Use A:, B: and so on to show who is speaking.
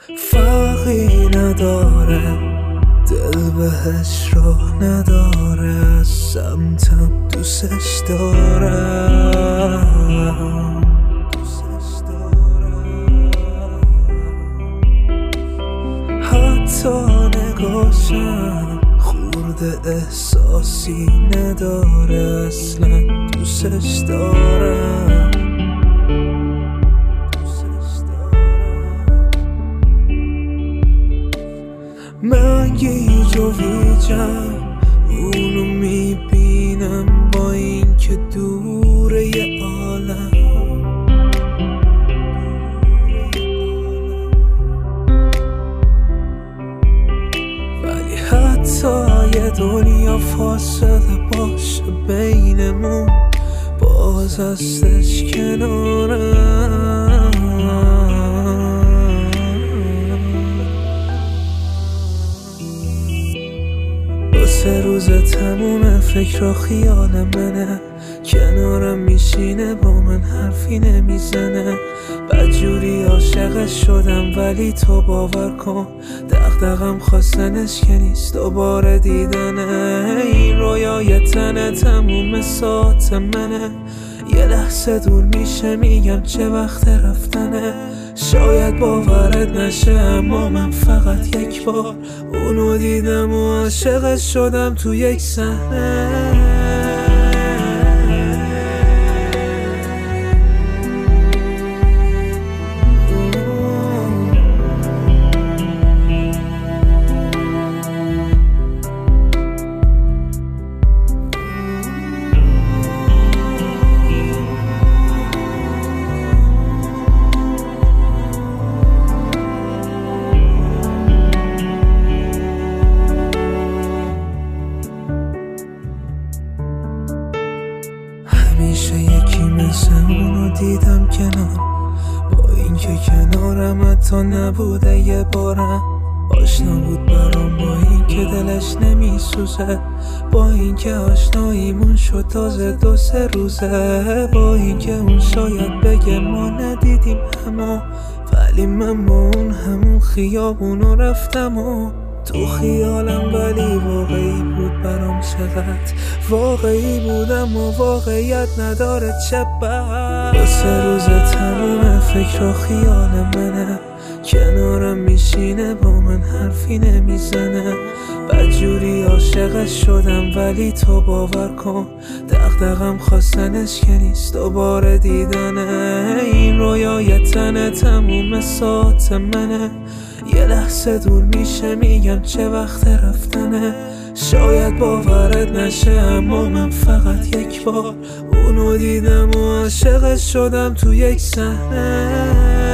A: فرقی نداره، دل بهش راه نداره، از سمتم دوستش دارم. حتی نگاشم خورده احساسی نداره، اصلا دوستش دارم. من گیج و ویجم اونو میبینم با این که دوره یه عالم، ولی حتی یه دنیا فاصله باشه بینمون، باز هستش کنارم. سه روز تموم فکر و خیال منه، کنارم میشینه با من حرفی نمیزنه. بدجوری عاشقش شدم ولی تو باور کن دغدغم خواستنش که نیست دوباره دیدنه. این رویای تنه تموم ساعت منه، یه لحظه دور میشه میگم چه وقت رفتنه. شاید باورت نشه اما من فقط یک بار اونو دیدم و عاشقش شدم تو یک صحنه. همیشه یکی مثل اونو دیدم کنار، با اینکه کنارم حتی نبوده یه بارم. آشنا بود برام با اینکه دلش نمیسوزه، با اینکه آشناییمون شد تازه 2-3 روزه، با اینکه اون شاید بگه ما ندیدیم اما، ولی من با اون همون خیابونو رفتم و تو خیالم، ولی واقعی بود برام. چقدر واقعی بودم و واقعیت نداره چه بد. 2-3 روز تموم فکر و خیال منه، کنارم میشینه با من حرفی نمیزنه. بدجوری عاشقش شدم ولی تو باور کن دغدغم خواستنش که نیست دوباره دیدنه. این رویای تنه تموم ساعت منه، یه لحظه دور میشه میگم چه وقت رفتنه. شاید باورت نشه اما من فقط یک بار اونو دیدم و عاشقش شدم تو یک صحنه.